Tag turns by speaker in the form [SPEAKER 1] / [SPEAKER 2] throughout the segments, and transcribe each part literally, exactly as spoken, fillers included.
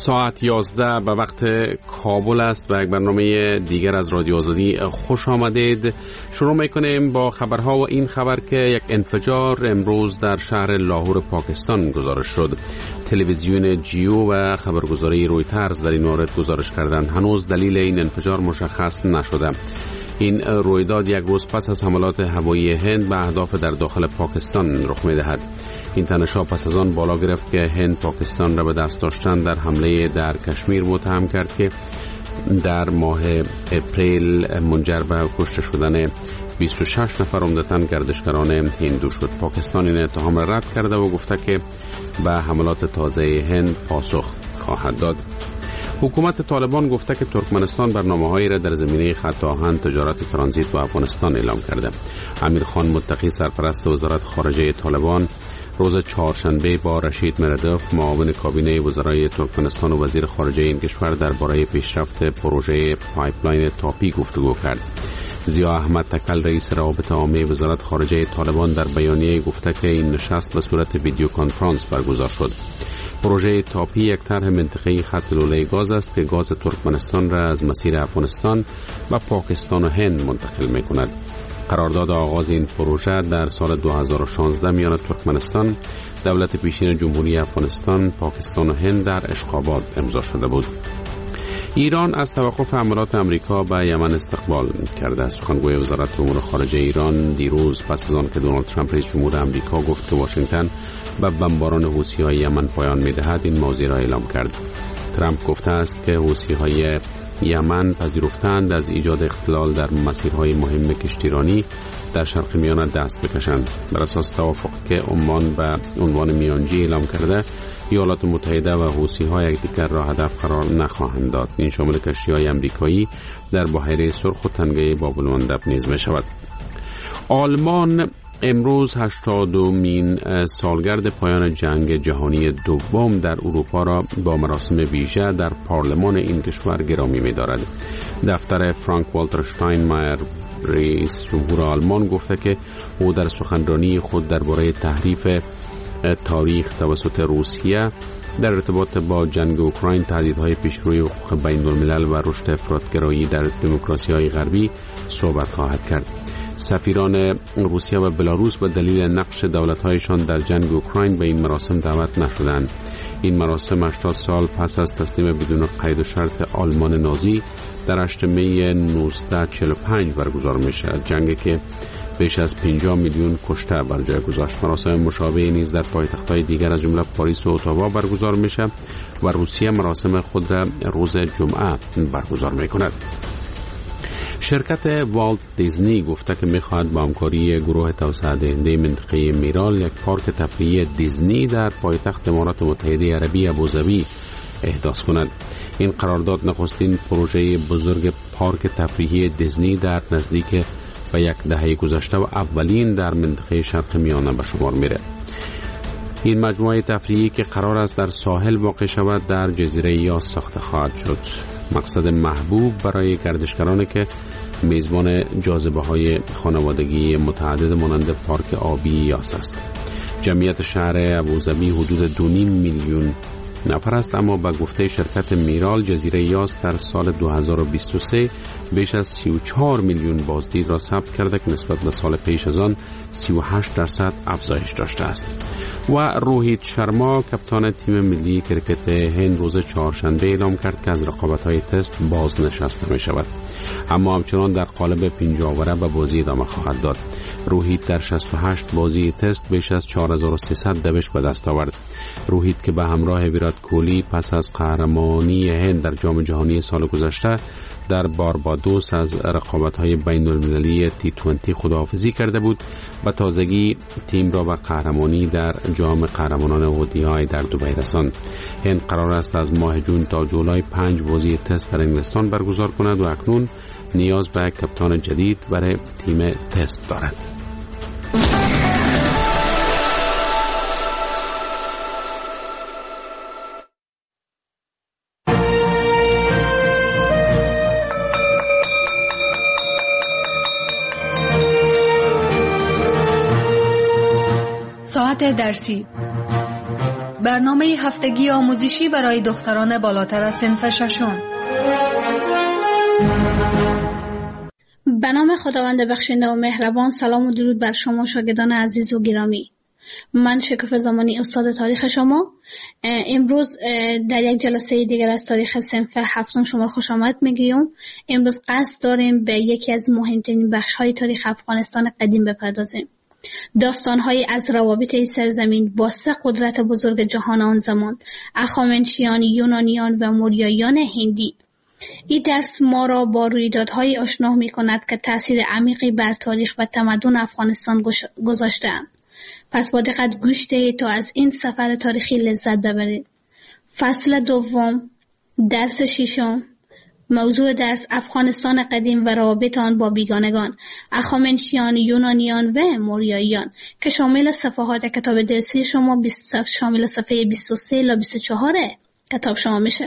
[SPEAKER 1] ساعت یازده به وقت کابل است و یک برنامه دیگر از رادیو آزادی خوش آمدید. شروع میکنیم با خبرها و این خبر که یک انفجار امروز در شهر لاهور پاکستان گزارش شد. تلویزیون جیو و خبرگزاری رویترز در این مورد گزارش کردند. هنوز دلیل این انفجار مشخص نشده. این رویداد یک روز پس از حملات هوایی هند به اهداف در داخل پاکستان رخ می‌دهد. این تنش‌ها پس از آن بالا گرفت که هند پاکستان را به دست داشتن در حمله در کشمیر متهم کرد که در ماه اپریل منجر به کشته شدن بیست و شش نفر عمدتاً گردشگران هندو شد. پاکستان این اتهام را رد کرده و گفته که به حملات تازه هند پاسخ خواهد داد. حکومت طالبان گفته که ترکمنستان برنامه‌هایی را در زمینه خط آهن تجارت ترانزیت و افغانستان اعلام کرده. امیر خان متقی سرپرست وزارت خارجه طالبان روز چهارشنبه با رشید مردوف معاون کابینه وزرای ترکمنستان و وزیر خارجه این کشور درباره پیشرفت پروژه پایپلاین تاپی گفتگو کرد. ضیا احمد تکل رئیس روابط عامه وزارت خارجه طالبان در بیانیه گفته که این نشست به صورت ویدیو کنفرانس برگزار شد. پروژه تاپی یک طرح منطقه‌ای خط لوله گاز است که گاز ترکمنستان را از مسیر افغانستان و پاکستان و هند منتقل می‌کند. قرارداد آغاز این پروژه در سال دو هزار و شانزده میان ترکمنستان، دولت پیشین جمهوری افغانستان، پاکستان و هند در اشخاباد امضا شده بود. ایران از توقف حملات امریکا به یمن استقبال کرده است. سخنگوی وزارت امور خارجه ایران دیروز پس از آن که دونالد ترامپ رئیس جمهور آمریکا گفت که واشنگتن به بمباران حوثی‌های یمن پایان می‌دهد، این موضوع را اعلام کرد. ترامپ گفته است که حوثی‌های یمن پذیرفتند از ایجاد اختلال در مسیرهای مهم کشتیرانی در شرق میانه دست بکشند. بر اساس توافق که عمان به عنوان میانجی اعلام کرده، ایالات متحده و حوثی‌ها یکدیگر را هدف قرار نخواهند داد. این شامل کشتی‌های آمریکایی در بحیره سرخ و تنگه باب المندب نیز می‌شود. آلمان امروز هشتادمین سالگرد پایان جنگ جهانی دوم در اروپا را با مراسم ویژه در پارلمان این کشور گرامی می‌دارد. دفتر فرانک والتر شتاینمایر رئیس جمهور آلمان گفته که او در سخنرانی خود درباره تحریف تاریخ توسط روسیه در ارتباط با جنگ اوکراین، تهدیدهای پیشروی حقوق بین الملل و رشد افراطگرایی در دموکراسی‌های غربی صحبت خواهد کرد. سفیران روسیه و بلاروس به دلیل نقش دولت‌هایشان در جنگ اوکراین به این مراسم دعوت نشدند. این مراسم هشتاد سال پس از تسلیم بدون قید و شرط آلمان نازی در هشتم می نوزده چهل و پنج برگزار می‌شود. جنگی که بیش از پنجاه میلیون کشته بر جای گذاشت. مراسم مشابه نیز در پایتخت‌های دیگر از جمله پاریس و اتاوا برگزار می‌شود و روسیه مراسم خود را روز جمعه برگزار می‌کند. شرکت والت دیزنی گفته که می‌خواهد با همکاری گروه توسعه دهنده منطقه میرال یک پارک تفریحی دیزنی در پایتخت امارات متحده عربی ابوظبی احداث کند. این قرارداد نخستین پروژه بزرگ پارک تفریحی دیزنی در نزدیک به یک دهه گذشته و اولین در منطقه شرق میانه به شمار میره. این مجموعه تفریحی که قرار است در ساحل واقع شود در جزیره یاس ساخته خواهد شد. مقصد محبوب برای گردشگران که میزبان جاذبه‌های خانوادگی متعدد مانند پارک آبی یاس است. جمعیت شهر ابوظبی حدود دو و نیم میلیون نفر است، اما به گفته شرکت میرال جزیره یاس در سال دو هزار و بیست و سه بیش از سی و چهار میلیون بازدید را ثبت کرده که نسبت به سال پیش از آن سی و هشت درصد افزایش داشته است. و روهیت شرما کاپیتان تیم ملی کرکت هند روز چهارشنبه اعلام کرد که از رقابت‌های تست بازنشسته می شود، اما همچنان در قالب پنجاوره به بازی ادامه خواهد داد. روهیت در شصت و هشت بازی تست بیش از چهار هزار و سیصد دوش به دست آورد. روهیت که به همراه ویرات کوهلی پس از قهرمانی هند در جام جهانی سال گذشته در باربادوس از رقابت‌های بین‌المللی تی بیست خداحافظی کرده بود و تازگی تیم را به قهرمانی در جام قهرمانان اودی‌آی در دبی رساند. هند قرار است از ماه جون تا جولای پنج بازی تست در انگلستان برگزار کند و اکنون نیاز به کاپیتان جدید برای تیم تست دارد.
[SPEAKER 2] ساعت درسی برنامه هفتگی آموزشی برای دختران بالاتر از صنف ششم.
[SPEAKER 3] به نام خداوند بخشنده و مهربان. سلام و درود بر شما شاگردان عزیز و گرامی. من شکوفه زمانی استاد تاریخ شما. امروز در یک جلسه دیگر از تاریخ صنف هفتم شما خوش آمد میگیم. امروز قصد داریم به یکی از مهمترین بخش‌های تاریخ افغانستان قدیم بپردازیم. داستان‌های از روابط این سرزمین با سه قدرت بزرگ جهان آن زمان، اخامنشیان، یونانیان و موریاییان هندی. این درس ما را با رویدادهای آشنا می‌کند که تأثیر عمیقی بر تاریخ و تمدن افغانستان گذاشته‌اند. پس با دقت گوش دهید تا از این سفر تاریخی لذت ببرید. فصل دوم، درس ششم. موضوع درس افغانستان قدیم و روابط آن با بیگانگان، اخامنشیان، یونانیان و موریاییان که شامل صفحات کتاب درسی شما شامل صفحه بیست و سه تا بیست و چهار کتاب شما میشه.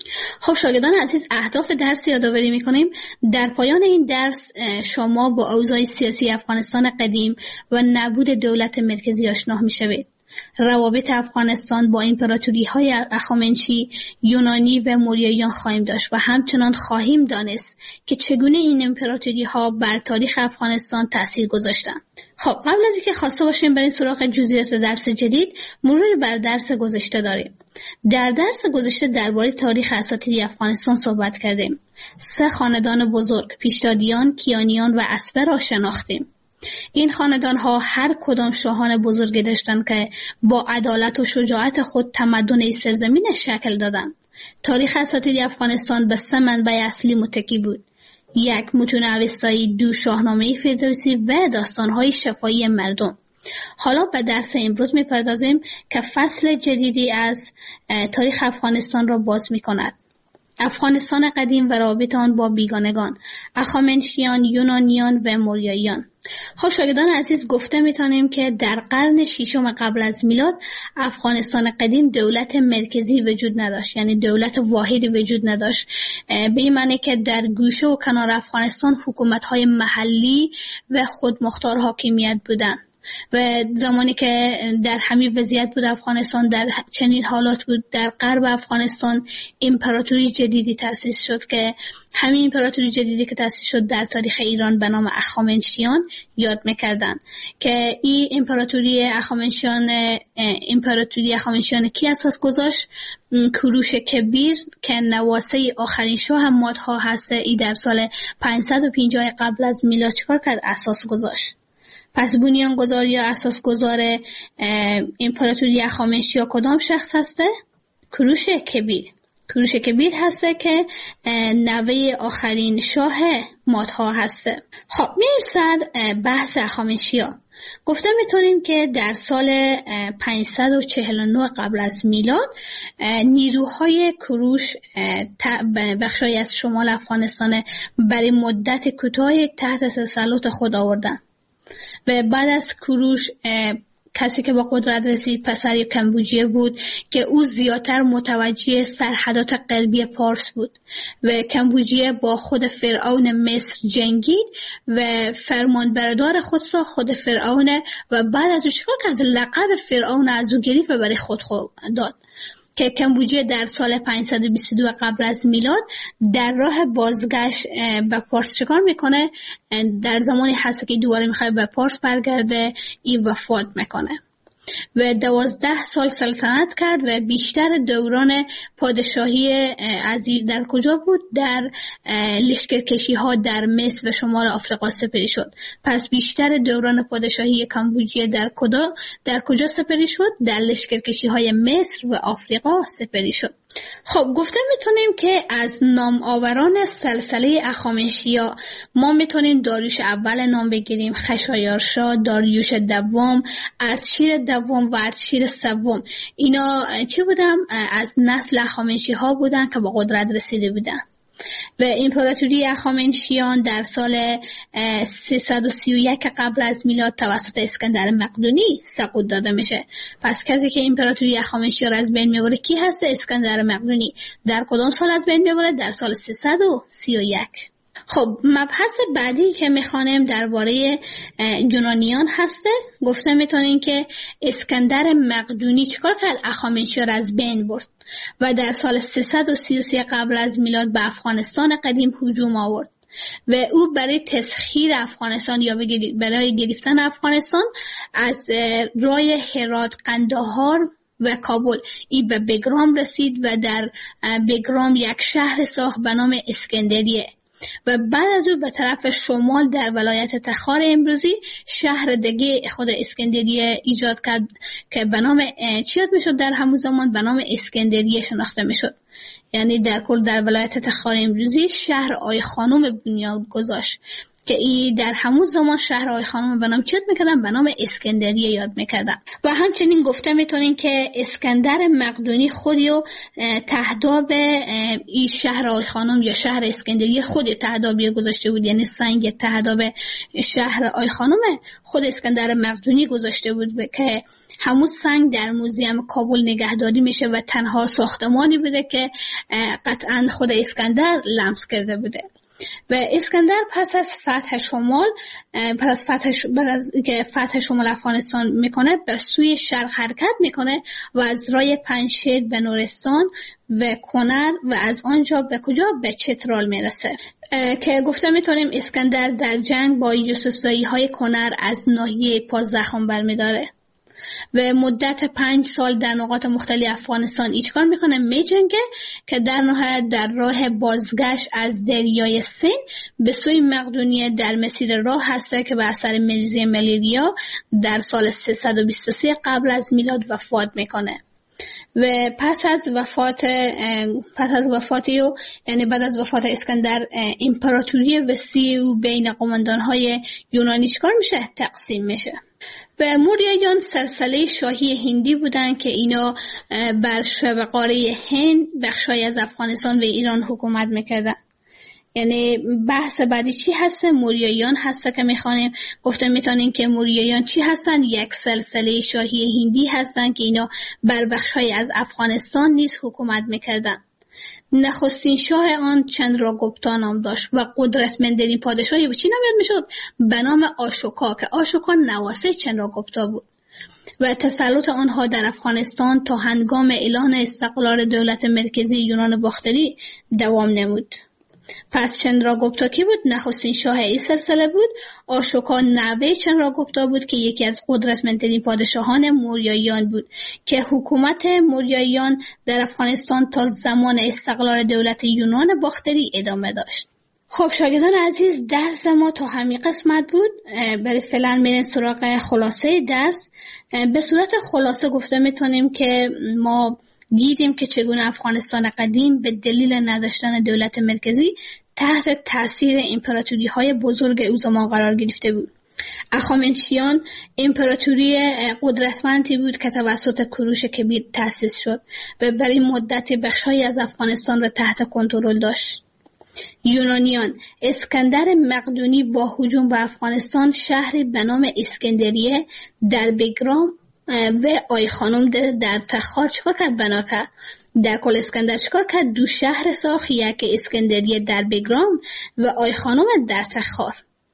[SPEAKER 3] خب شاگردان عزیز، اهداف درس یادآوری میکنیم. در پایان این درس شما با اوضاع سیاسی افغانستان قدیم و نبود دولت مرکزی آشنا میشوید. روابط افغانستان با امپراتوری‌های اخامنشی، یونانی و موریاییان خواهیم داشت و همچنان خواهیم دانست که چگونه این امپراتوری‌ها بر تاریخ افغانستان تأثیر گذاشتند. خب قبل از اینکه خواسته باشیم بریم سراغ جزئیات درس جدید، مرور بر درس گذشته داریم. در درس گذشته درباره تاریخ اساطیری افغانستان صحبت کردیم. سه خاندان بزرگ، پیشدادیان، کیانیان و اسپه را شناختیم. این خاندان‌ها هر کدام شاهان بزرگی داشتند که با عدالت و شجاعت خود تمدن این سرزمین شکل دادند. تاریخ اساطیری افغانستان به سه منبع اصلی متکی بود: یک، متون اوستایی، دو، شاهنامه فردوسی و داستان‌های شفاهی مردم. حالا به درس امروز می‌پردازیم که فصل جدیدی از تاریخ افغانستان را باز می‌کند. افغانستان قدیم و روابط آن با بیگانگان، اخامنشیان، یونانیان و موریاییان. خب شاگردان عزیز، گفته میتونیم که در قرن ششم قبل از میلاد افغانستان قدیم دولت مرکزی وجود نداشت، یعنی دولت واحدی وجود نداشت. به این معنی که در گوشه و کنار افغانستان حکومت‌های محلی و خودمختار حاکمیت بودند. و زمانی که در همین وضعیت بود افغانستان، در چنین حالات بود، در غرب افغانستان امپراتوری جدیدی تأسیس شد که همین امپراتوری جدیدی که تأسیس شد در تاریخ ایران به نام اخامنشیان یاد میکردن که این امپراتوری اخامنشیان امپراتوری اخامنشیان کی اساس گذاشت؟ کوروش کبیر که نواسه آخرین شاه مادها هست. ای در سال پانصد و پنجاه قبل از میلاد چیکار کرد؟ اساس گذاشت. پس بنیانگذار یا اساسگذار امپراتوری اخامنشی کدام شخص هسته؟ کوروش کبیر. کوروش کبیر هسته که نوه آخرین شاه مادها هسته. خب میریم سر بحث اخامنشی‌ها. گفته میتونیم که در سال پانصد و چهل و نه قبل از میلاد نیروهای کوروش بخشای از شمال افغانستان برای مدت کوتاه تحت تسلط خود آوردن. و بعد از کوروش کسی که با قدرت رسید پسر کمبوجیه بود که او زیادتر متوجه سرحدات غربی پارس بود و کمبوجیه با خود فرعون مصر جنگید و فرمانبردار خود سا خود فرعون و بعد از او چیکار کرد؟ لقب فرعون از او گرفت و برای خود خود داد که کمبوجیه در سال پانصد و بیست و دو قبل از میلاد در راه بازگشت به پارس چیکار میکنه؟ در زمانی هست که دوباره میخواد به پارس برگرده، این وفات میکنه و دوازده سال سلطنت کرد و بیشتر دوران پادشاهی عزیز در کجا بود؟ در لشکرکشی ها در مصر و شمال آفریقا سپری شد. پس بیشتر دوران پادشاهی کمبوجیه در کجا در کجا سپری شد؟ در لشکرکشی های مصر و آفریقا سپری شد. خب گفته میتونیم که از نام آوران سلسله اخامنشیا ما میتونیم داریوش اول نام بگیریم، خشایارشا، داریوش دوم، اردشیر دوم و اردشیر سوم. اینا چی بودن؟ از نسل اخامنشی ها بودن که با قدرت رسیده بودن. و امپراتوری اخامنشیان در سال سیصد و سی و یک قبل از میلاد توسط اسکندر مقدونی سقوط داده میشه. پس کسی که امپراتوری اخامنشی را از بین میبره کی هست؟ اسکندر مقدونی. در کدام سال از بین میبره؟ در سال سیصد و سی و یک. خب مبحث بعدی که میخوانیم درباره یونانیان هسته. گفته میتونین که اسکندر مقدونی چیکار کرد؟ اخامنشیار از بین برد و در سال سیصد و سی و سه قبل از میلاد به افغانستان قدیم هجوم آورد و او برای تسخیر افغانستان یا برای گرفتن افغانستان از راه هرات، قندهار و کابل ای به بگرام رسید و در بگرام یک شهر ساخت به نام اسکندریه و بعد از او به طرف شمال در ولایت تخار امروزی شهر دیگه خود اسکندریه ایجاد کرد که به نام چی یاد میشد؟ در همون زمان به نام اسکندریه شناخته میشد. یعنی در کل در ولایت تخار امروزی شهر آی خانم بنیاد گذاشت که ای در همون زمان شهر آی خانم به نام چی یاد میکردن؟ به نام اسکندریه یاد میکردن. و همچنین گفته میتونین که اسکندر مقدونی خودیو تهداب ای شهر آی خانم یا شهر اسکندریه خودی تهدابی گذاشته بود، یعنی سنگ تهداب شهر آی خانم خود اسکندر مقدونی گذاشته بود که همون سنگ در موزیم کابل نگهداری میشه و تنها ساختمانی بوده که قطعا خود اسکندر لمس کرده بوده. و اسکندر پس از فتح شمال پس از فتح ش... بعد از که فتح شمال افغانستان میکنه به سوی شرق حرکت میکنه و از راه پنجشیر به نورستان و کنر و از آنجا به کجا؟ به چترال میرسه که گفته میتونیم اسکندر در جنگ با یوسفزایی های کنر از ناحیه پا زخم برمیداره و مدت پنج سال در نقاط مختلف افغانستان ایچکار میکنه میجنگه که در نهایت در راه بازگشت از دریای سین به سوی مقدونیه در مسیر راه هسته که به اثر مریضی ملیریا در سال سیصد و بیست و سه قبل از میلاد وفات میکنه. و پس از وفات پس از وفاتیو یعنی بعد از وفات اسکندر امپراتوری وسیع و بین قماندانهای یونانی چیکار میشه؟ تقسیم میشه. و موریایان سلسله شاهی هندی بودند که اینا بر شبه قاره هند بخشای از افغانستان و ایران حکومت میکردن. یعنی بحث بعدی چی هسته؟ موریایان هسته که میخوانیم. گفته میتونیم که موریایان چی هستن؟ یک سلسله شاهی هندی هستن که اینا بر بخشای از افغانستان نیز حکومت میکردن. نخستین شاه آن چندراگوپتا نام داشت و قدرتمندترین پادشاهی به چی نام یاد میشد؟ به نام آشوکا که آشوکا نواسه چندراگوپتا بود و تسلط آنها در افغانستان تا هنگام اعلان استقلال دولت مرکزی یونان باختری دوام نمود. پس چندراگوپتا کی بود؟ نخستین شاه این سلسله بود. آشوکا نوه چندراگوپتا بود که یکی از قدرتمندترین پادشاهان موریاییان بود که حکومت موریاییان در افغانستان تا زمان استقلال دولت یونان باختری ادامه داشت. خب شاگردان عزیز، درس ما تا همین قسمت بود. برای فعلا میریم سراغ خلاصه درس. به صورت خلاصه گفته میتونیم که ما دیدیم که چگونه افغانستان قدیم به دلیل نداشتن دولت مرکزی تحت تاثیر امپراتوری های بزرگ او زمان قرار گرفته بود. اخامنشیان امپراتوری قدرتمندی بود که توسط کوروش کبیر تأسیس شد و برای مدت بخشی از افغانستان را تحت کنترل داشت. یونانیان اسکندر مقدونی با هجوم به افغانستان شهری به نام اسکندریه در بگرام و آی خانم در تخار چکار کرد؟ بنا کرد. در کل اسکندر چکار کرد؟ دو شهر ساخت، یک اسکندریه در بگرام و آی خانم در تخار.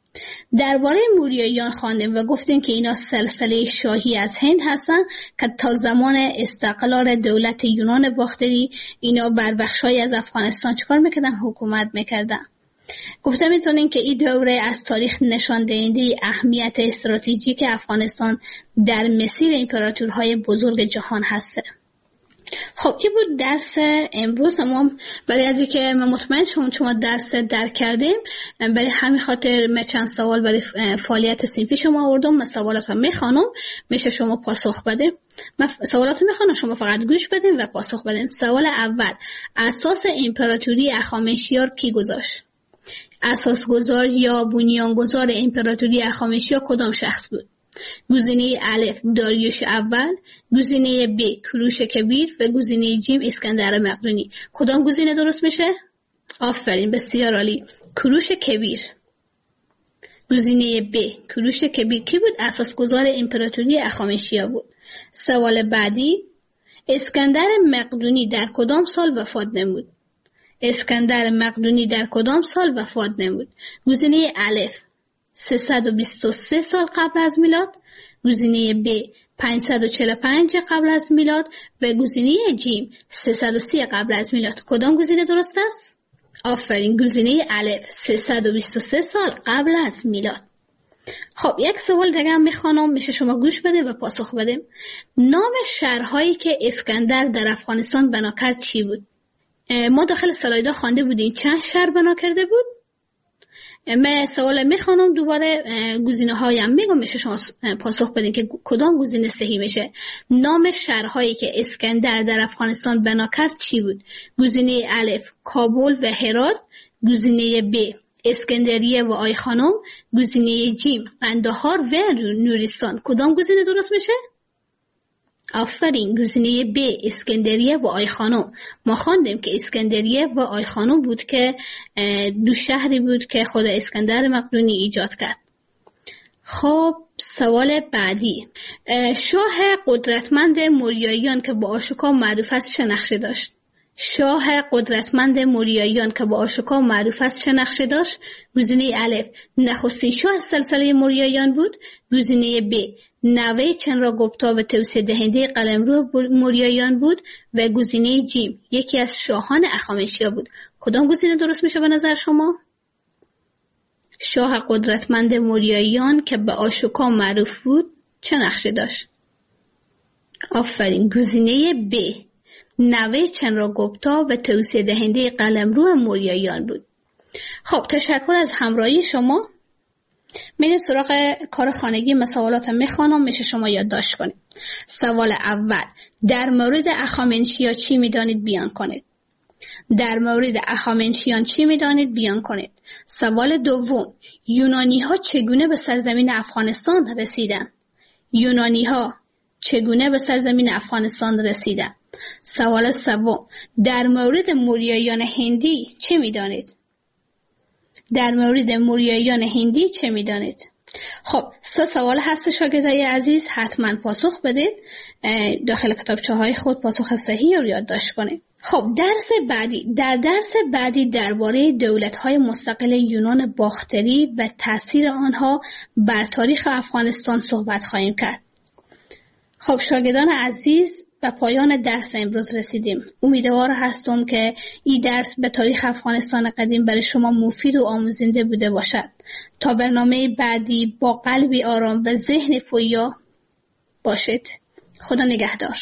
[SPEAKER 3] درباره موریاییان خواندیم و گفتیم که اینا سلسله شاهی از هند هستن که تا زمان استقلال دولت یونان باختری اینا بر بخشای از افغانستان چکار میکردن؟ حکومت میکردن. گفته میتونین که این دوره از تاریخ نشان دهنده اهمیت استراتژیک افغانستان در مسیر امپراتورهای بزرگ جهان هسته. خب این بود درس امروز ما. برای از اینکه من مطمئن شما شما درس درک کردیم، برای همین خاطر من چند سوال برای فعالیت صنفی شما آوردم. من سوالات رو میخوانم، میشه شما پاسخ بدیم. من سوالات رو میخوانم، شما فقط گوش بدیم و پاسخ بدیم. سوال اول: اساس امپراتوری اخامنشیار کی گذاشت؟ اساسگذار یا بنیانگذار امپراتوری اخامنشیار کدام شخص بود؟ گزینه الف داریوش اول، گزینه ب کوروش کبیر و گزینه جیم اسکندر مقدونی. کدام گزینه درست میشه؟ آفرین، بسیار عالی، کوروش کبیر. گزینه ب کوروش کبیر کی بود؟ اساسگذار امپراتوری اخامنشیار بود. سوال بعدی: اسکندر مقدونی در کدام سال وفات نمود؟ اسکندر مقدونی در کدام سال وفات نمود؟ گزینه الف سیصد و بیست و سه سال قبل از میلاد، گزینه ب پانصد و چهل و پنج قبل از میلاد و گزینه جیم سیصد و سی قبل از میلاد. کدام گزینه درست است؟ آفرین، گزینه الف سیصد و بیست و سه سال قبل از میلاد. خب یک سوال دیگه هم میخوانم، میشه شما گوش بده و پاسخ بده. نام شهرهایی که اسکندر در افغانستان بنا کرد چی بود؟ ما داخل سلایدها خوانده بودیم چند شهر بنا کرده بود. من سوال میخوانم دوباره، گزینه هایم میگم، میشه شما پاسخ بدین که کدام گزینه صحیح میشه. نام شهرهایی که اسکندر در افغانستان بنا کرد چی بود؟ گزینه الف کابل و هرات، گزینه ب اسکندریه و آی خانم، گزینه جیم قندهار و نورستان. کدام گزینه درست میشه؟ آفرین، گزینه ب اسکندریه و آی خانم. ما خواندیم که اسکندریه و آی خانم بود که دو شهری بود که خود اسکندر مقدونی ایجاد کرد. خب سوال بعدی، شاه قدرتمند موریاییان که با آشوکا معروف است چه نقشه داشت؟ شاه قدرتمند موریاییان که با آشوکا معروف است چه نقشه داشت؟ گزینه الف نخستین شاه سلسله موریاییان بود، گزینه ب نوه چندراگوپتا و توسعه دهنده قلمرو موریاییان بود و گزینه جیم یکی از شاهان اخامنشیا بود. کدام گزینه درست میشه به نظر شما؟ شاه قدرتمند موریاییان که به آشوکا معروف بود چه نقشه داشت؟ آفرین، گزینه ب نوه چندراگوپتا و توسعه دهنده قلمرو موریاییان بود. خب تشکر از همراهی شما. میریم سراغ کار خانگی. مسئولات میخوانم، میشه شما یادداشت کنید. سوال اول، در مورد اخامنشیا چی میدانید بیان کنید؟ در مورد اخامنشیان چی میدانید بیان کنید؟ سوال دوم، یونانی ها چگونه به سرزمین افغانستان رسیدند؟ یونانی ها چگونه به سرزمین افغانستان رسیدند؟ سوال سوم، در مورد موریاییان هندی چه میدانید؟ در مورد موریاییان هندی چه میدانید؟ خب سه سوال هست شاگردای عزیز، حتما پاسخ بدید. داخل کتابچه های خود پاسخ صحیح رو یادداشت کنید. خب درس بعدی، در درس بعدی درباره دولت‌های مستقل یونان باختری و تأثیر آنها بر تاریخ افغانستان صحبت خواهیم کرد. خب شاگردان عزیز، به پایان درس امروز رسیدیم. امیدوار هستم که این درس به تاریخ افغانستان قدیم برای شما مفید و آموزنده بوده باشد. تا برنامه بعدی با قلبی آرام و ذهن پویا باشید. خدا نگهدار.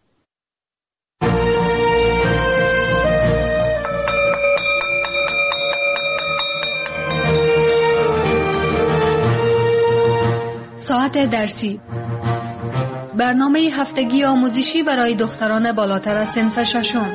[SPEAKER 2] ساعت درسی، برنامه هفتگی آموزشی برای دختران بالاتر از صنف ششم.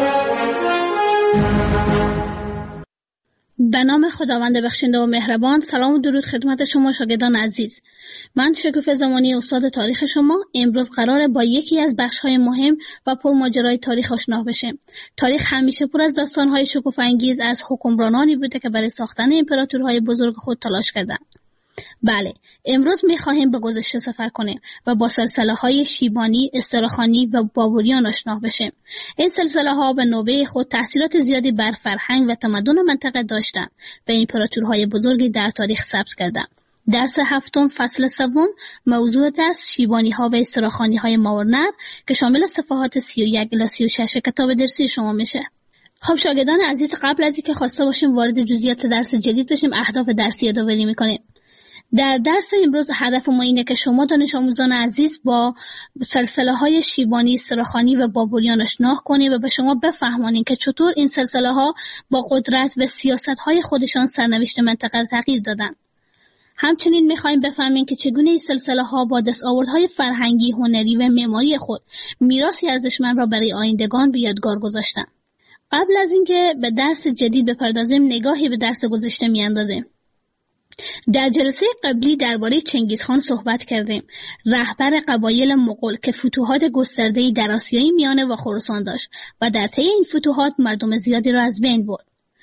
[SPEAKER 3] به نام خداوند بخشنده و مهربان. سلام و درود خدمت شما شاگردان عزیز. من شکوفه زمانی استاد تاریخ شما. امروز قراره با یکی از بخش‌های مهم و پرماجرای تاریخ آشنا بشیم. تاریخ همیشه پر از داستان‌های شکوفه انگیز از حکمرانانی بوده که برای ساختن امپراتورهای بزرگ خود تلاش کردند. بله، امروز می‌خواهیم به گذشته سفر کنیم و با سلسله‌های شیبانی، استرخانی و بابریان آشنا بشیم. این سلسله‌ها به نوبه خود تأثیرات زیادی بر فرهنگ و تمدن منطقه داشتند و امپراتورهای بزرگی در تاریخ ثبت کردند. درس هفتم فصل سوم، موضوع درس شیبانی‌ها و استرخانی‌های ماورنر که شامل صفحات سی و یک الی سی و شش کتاب درسی شما میشه. خب شاگردان عزیز، قبل از اینکه خواسته باشیم وارد جزئیات درس جدید بشیم، اهداف درسی یادآوری می‌کنیم. در درس امروز هدف ما اینه که شما دانش آموزان عزیز با سلسله های شیبانی، استرخانی و بابریان آشنا کنید و به شما بفهمانید که چطور این سلسله ها با قدرت و سیاست های خودشان سرنوشت منطقه را تغییر دادند. همچنین می‌خوایم بفهمیم که چگونه این سلسله ها با دستاوردهای فرهنگی، هنری و معماری خود میراثی ارزشمند را برای آیندگان به یادگار گذاشتند. قبل از اینکه به درس جدید بپردازیم، نگاهی به درس گذشته میاندازیم. در جلسه قبلی درباره چنگیزخان صحبت کردیم، رهبر قبایل مغول که فتوحات گسترده‌ای در آسیای میانه و خراسان داشت و در طی این فتوحات مردم زیادی را از بین برد.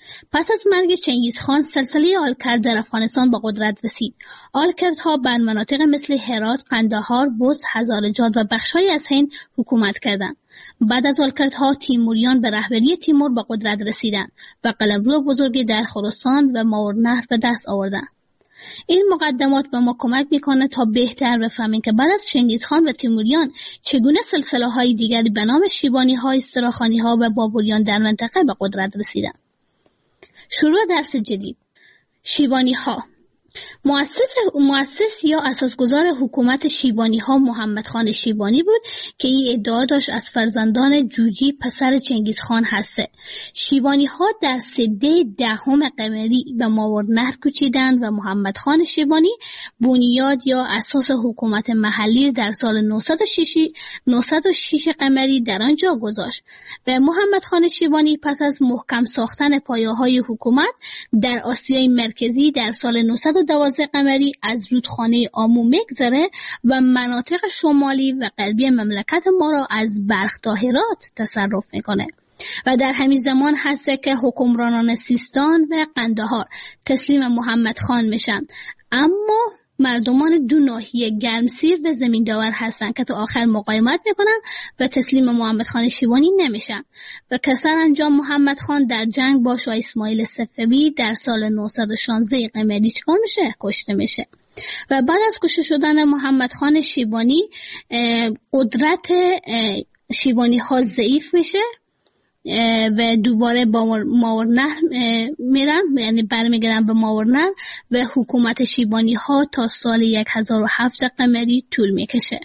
[SPEAKER 3] پس از مرگ چنگیزخان سلسله آلکرد در افغانستان به قدرت رسید. آلکردها بر مناطق مثل هرات، قندهار، بست، هزارجات و بخش‌های از هند حکومت کردند. بعد از آلکردها تیموریان به رهبری تیمور به قدرت رسیدند و قلمرو بزرگی در خراسان و ماوراءالنهر به دست آوردند. این مقدمات به ما کمک میکنه تا بهتر بفهمیم که بعد از چنگیزخان و تیموریان چگونه سلسله های دیگری به نام شیبانی ها، استراخانی ها و بابوریان در منطقه به قدرت رسیدند. شروع درس جدید. شیبانی ها. مؤسس مؤسس یا اساسگزار حکومت شیبانی ها محمد خان شیبانی بود که این ادعا داشت از فرزندان جوجی پسر چنگیزخان هسته. شیبانی ها در سده دهم قمری به ماوراءالنهر کوچیدند و محمد خان شیبانی بنیاد یا اساس حکومت محلی در سال نهصد و شش قمری در آنجا گذاشت. و محمد خان شیبانی پس از محکم ساختن پایه‌های حکومت در آسیای مرکزی در سال نهصد و دوازده قمری از رودخانه آمو میگذره و مناطق شمالی و غربی مملکت ما را از بلخ تا هرات تصرف میکنه و در همین زمان هسته که حکمرانان سیستان و قندهار تسلیم محمد خان میشن. اما مردمان دو ناحیه گرمسیر و زمین داور هستند که تا آخر مقاومت میکنن و تسلیم محمد خان شیبانی نمیشن و کسر انجام محمد خان در جنگ با شاه اسماعیل صفوی در سال نهصد و شانزده قمری چکار میشه؟ کشته میشه. و بعد از کشته شدن محمد خان شیبانی قدرت شیبانی ها ضعیف میشه و دوباره با ماوراءالنهر میرن، یعنی برمیگردن به ماوراءالنهر و حکومت شیبانی ها تا سال هزار و هفت قمری طول میکشه.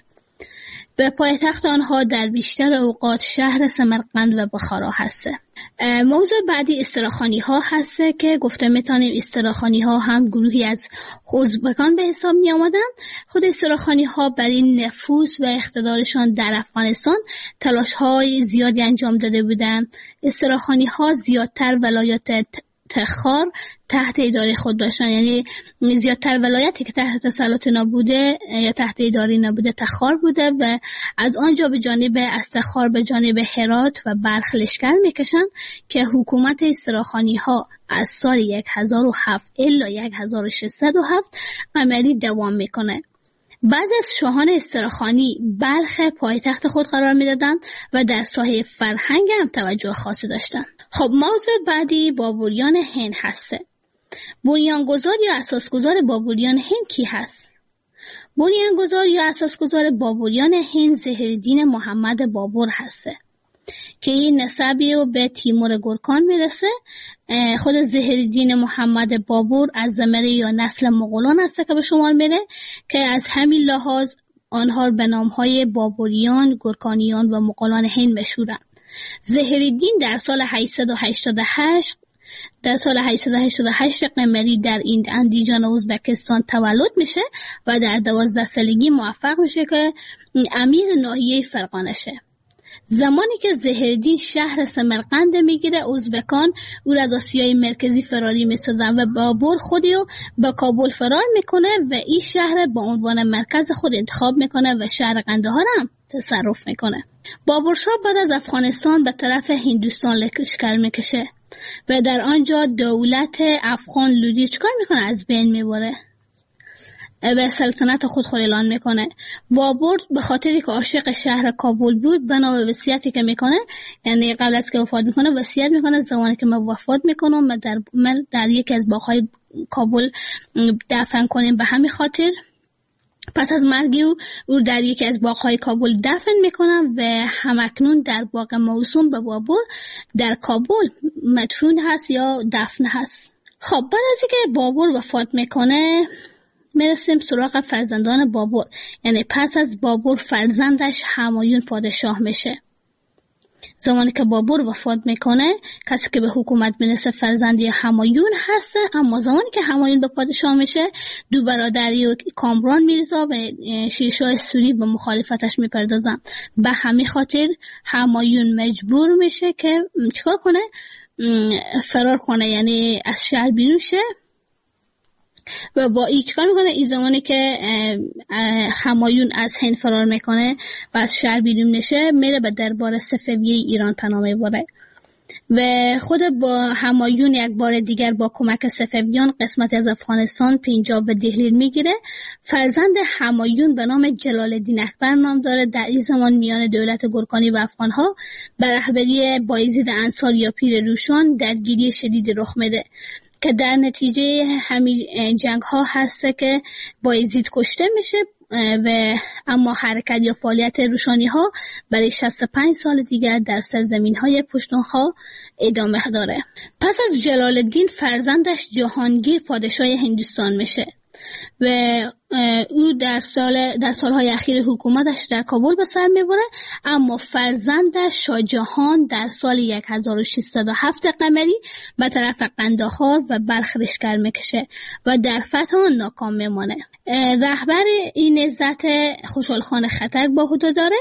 [SPEAKER 3] به پایتخت آنها در بیشتر اوقات شهر سمرقند و بخارا هسته. موضوع بعدی استراخانی ها هسته که گفته میتونیم استراخانی ها هم گروهی از ازبکان به حساب می آمدن. خود استراخانی ها برای نفوذ و اقتدارشان در افغانستان تلاش های زیادی انجام داده بودند. استراخانی ها زیادتر ولایات تخار تحت اداره خود داشتن، یعنی زیادتر ولایتی که تحت تسلط نبوده یا تحت اداره نبوده تخار بوده و از آنجا به جانب از تخار به جانب هرات و بلخ لشکر میکشن که حکومت استراخانی ها از سال هزار و هفت الی هزار و ششصد و هفت قمری دوام میکنه. بعضی از شاهان استراخانی بلخ پایتخت خود قرار میدادند و در ساحه فرهنگ هم توجه خاصی داشتند. خب موضوع بعدی بابوریان هند هسته. بنیانگذار یا اساسگزار بابوریان هند کی هست؟ بنیانگذار یا اساسگزار بابوریان هند ظهیرالدین محمد بابور هسته که این نسبی رو به تیمور گورکان میرسه. خود ظهیرالدین محمد بابور از زمره یا نسل مغولان هسته که به شمار میره که از همین لحاظ آنها به نامهای بابوریان، گورکانیان و مغولان هند مشهورند. ظهیرالدین در سال هشتصد و هشتاد و هشت در سال هشتصد و هشتاد و هشت قمری در این اندیجان ازبکستان تولد میشه و در دوازده سالگی موفق میشه که امیر ناحیه فرغانه شه. زمانی که ظهیرالدین شهر سمرقند میگیره، ازبکان او را از آسیای مرکزی فراری میسازن و بابور خودی رو به کابل فرار میکنه و این شهر با عنوان مرکز خود انتخاب میکنه و شهر قندهار هم تصرف میکنه. بابور شاه بعد از افغانستان به طرف هندوستان لشکر میکشه و در آنجا دولت افغان لودی چکار میکنه؟ از بین میبره و سلطنت خود خود اعلان میکنه. بابور به خاطری که عاشق شهر کابل بود بنا به وصیتی که میکنه، یعنی قبل از که وفات میکنه وصیت میکنه زمانی که من وفات میکنم و در من در یکی از باغ‌های کابل دفن کنیم. به همین خاطر پس از مرگ او او در یکی از باغ‌های کابل دفن میکنن و همکنون در باغ موسوم به بابور در کابل مدفون هست یا دفن هست. خب بعد از اینکه بابور وفات میکنه میرسیم سراغ فرزندان بابور، یعنی پس از بابور فرزندش همایون پادشاه میشه. زمانی که بابور وفات میکنه کسی که به حکومت میرسه فرزندی همایون هست، اما زمانی که همایون به پادشاه میشه دو برادری و کامران میرزا و شیرشاه سوری به مخالفتش میپردازن. به همین خاطر همایون مجبور میشه که چیکار کنه؟ فرار کنه، یعنی از شهر بیرون شه و با ای چیکار میکنه؟ این زمانی که همایون از هند فرار میکنه و از شهر بیرون میشه میره به دربار صفوی ایران پناه میبره و خود با همایون یک بار دیگر با کمک صفویان قسمت از افغانستان، پنجاب و دهلی میگیره. فرزند همایون به نام جلال الدین اکبر نام داره. در این زمان میان دولت گورکانی و افغانها به رهبری بایزید انصار یا پیر روشان درگیری شدید رخ میده که در نتیجه همین جنگ ها هست که بایزید کشته میشه و اما حرکت یا فعالیت روشانی ها برای شصت و پنج سال دیگر در سرزمین های پشتونخوا ادامه داره. پس از جلال الدین فرزندش جهانگیر پادشاه هندوستان میشه و او در سال در سالهای اخیر حکومتش در کابل به سر میبره، اما فرزندش شاه جهان در سال هزار و ششصد و هفت قمری به طرف قندهار و بلخ لشکر میکشه و در فتح آن ناکام میمانه. رهبر این نهضت خوشحال خان خټک با عهده داره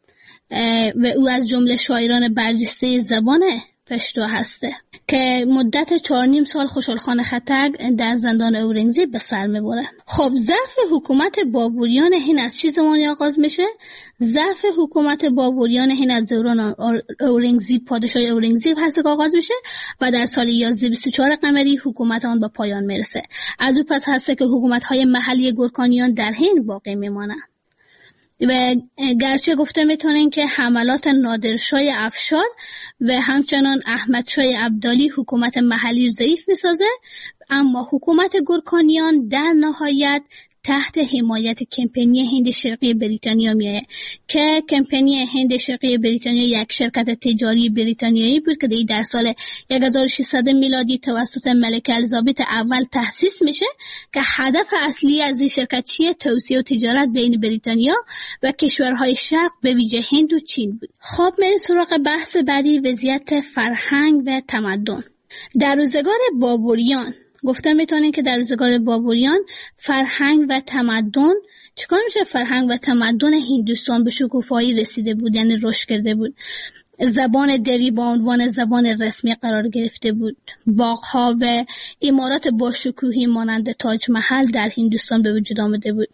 [SPEAKER 3] و او از جمله شاعران برجسته زبان پشتو هسته که مدت چهار نیم سال خوشحال خان خټک در زندان اورنگزیب به سر میبره. خب ضعف حکومت بابوریان هند از چه زمانی آغاز میشه؟ ضعف حکومت بابوریان هند از دوران اورنگزیب، پادشاه اورنگزیب هست که آغاز میشه و در سال یازده بیست و چهار قمری حکومت آن به پایان میرسه. از او پس هست که حکومت‌های محلی گورکانیان در هند باقی میمانند. و گرچه گفته میتونین که حملات نادرشاه افشار و همچنان احمدشاه ابدالی حکومت محلی ضعیف میسازه، اما حکومت گورکانیان در نهایت تحت حمایت کمپانی هند شرقی بریتانیا میایه که کمپانی هند شرقی بریتانیا یک شرکت تجاری بریتانیایی بود که در سال هزار و ششصد میلادی توسط ملکه الیزابت اول تأسیس میشه که هدف اصلی از این شرکت چیه؟ توسعه و تجارت بین بریتانیا و کشورهای شرق به ویژه هند و چین بود. خب میریم سراغ بحث بعدی، وضعیت فرهنگ و تمدن. در روزگار بابوریان گفته میتونین که در روزگار بابوریان فرهنگ و تمدن چیکار میشه؟ فرهنگ و تمدن هندوستان به شکوفایی رسیده بود، یعنی رشد کرده بود. زبان دری با عنوان زبان رسمی قرار گرفته بود. باغ‌ها و عمارات با شکوهی مانند تاج محل در هندوستان به وجود آمده بود.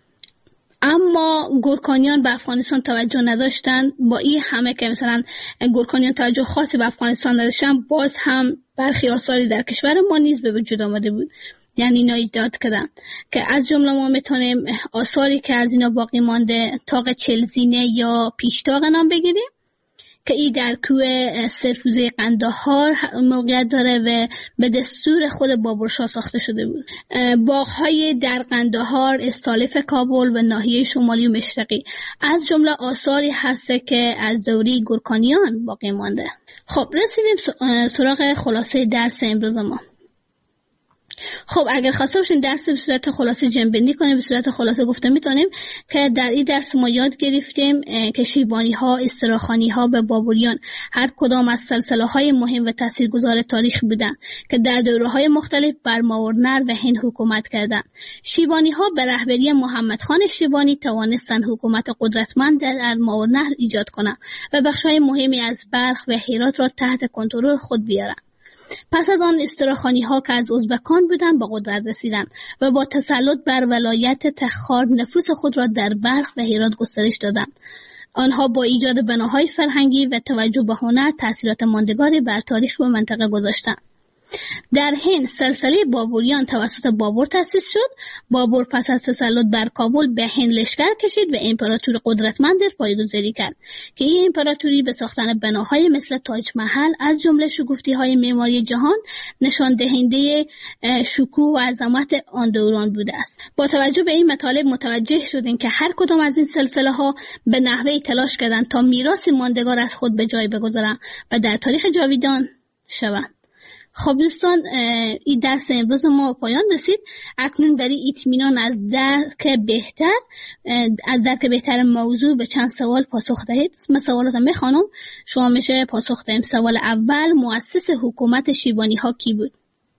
[SPEAKER 3] اما گورکانیان به افغانستان توجه نداشتن. با این همه که مثلا گورکانیان توجه خاصی به افغانستان نداشتن، باز هم برخی آثاری در کشور ما نیز به وجود آمده بود، یعنی اینا ایجاد کردن که از جمله ما میتونیم آثاری که از اینا باقی مانده طاق چلزینه یا پیشتاق نام بگیریم که ای در کوه سرفوزه قندهار موقعیت داره و به دستور خود بابرشاه ساخته شده بود. باغ‌های در قندهار، استالف کابل و ناحیه شمالی و مشرقی از جمله آثاری هست که از دوره گورکانیان باقی مانده. خب رسیدیم سراغ خلاصه درس امروز ما. خب اگر خواسته باشین درس به صورت خلاصه جنبندی کنیم، به صورت خلاصه گفته میتونیم که در این درس ما یاد گرفتیم که شیبانی ها، استراخانی ها به بابوریان هر کدام از سلسله های مهم و تاثیرگذار تاریخ بودند که در دوره های مختلف بر ماورنر و هند حکومت کردند. شیبانی ها به رهبری محمد خان شیبانی توانستند حکومت قدرتمند در ماورنر ایجاد کنند و بخش‌های مهمی از بلخ و هرات را تحت کنترل خود بیارند. پس از آن استراخانی ها که از ازبکان بودند به قدرت رسیدند و با تسلط بر ولایت تخار نفوذ خود را در بلخ و هرات گسترش دادند. آنها با ایجاد بناهای فرهنگی و توجه به هنر تأثیرات ماندگاری بر تاریخ و منطقه گذاشتند. در هند سلسله بابوریان توسط بابر تأسیس شد. بابر پس از تسلط بر کابل به هند لشکر کشید و امپراتوری قدرتمند پایه‌گذاری کرد که این امپراتوری به ساختن بناهای مثل تاج محل از جمله شگفتی‌های معماری جهان نشان دهنده شکوه و عظمت آن دوران بوده است. با توجه به این مطالب متوجه شدیم که هر کدام از این سلسله ها به نحوی تلاش کردند تا میراث ماندگار از خود به جای بگذارند و در تاریخ جاویدان شوند. خب دوستان، این درس امروز ما پایان رسید. اکنون برای اطمینان از درک بهتر از درک بهتر موضوع به چند سوال پاسخ دهید. من سوالاتم میخوانم، شما میشه پاسخ دهیم. سوال اول، مؤسس حکومت شیبانی ها کی بود؟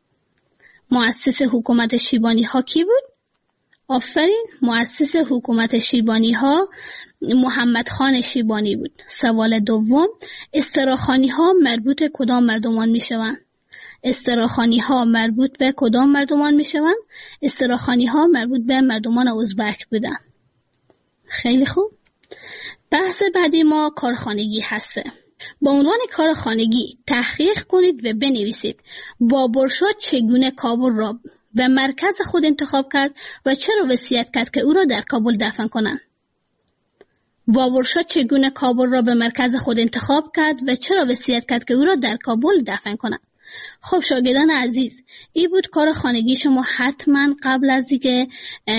[SPEAKER 3] مؤسس حکومت شیبانی ها کی بود؟ آفرین، مؤسس حکومت شیبانی ها محمد خان شیبانی بود. سوال دوم، استراخانی ها مربوط کدام مردمان میشوند؟ استراخانی ها مربوط به کدام مردمان می شوند؟ استراخانی ها مربوط به مردمان ازبک بودن. خیلی خوب. بحث بعدی ما کارخانگی هسته. با عنوان کار خانگی تحقیق کنید و بنویسید بابر شاه چگونه کابل را به مرکز خود انتخاب کرد و چرا وصیت کرد که او را در کابل دفن کنند. بابر شاه چگونه کابل را به مرکز خود انتخاب کرد و چرا وصیت کرد که او را در کابل دفن کنند. خب شاگردان عزیز، این بود کار خانگی شما. حتما قبل از اینکه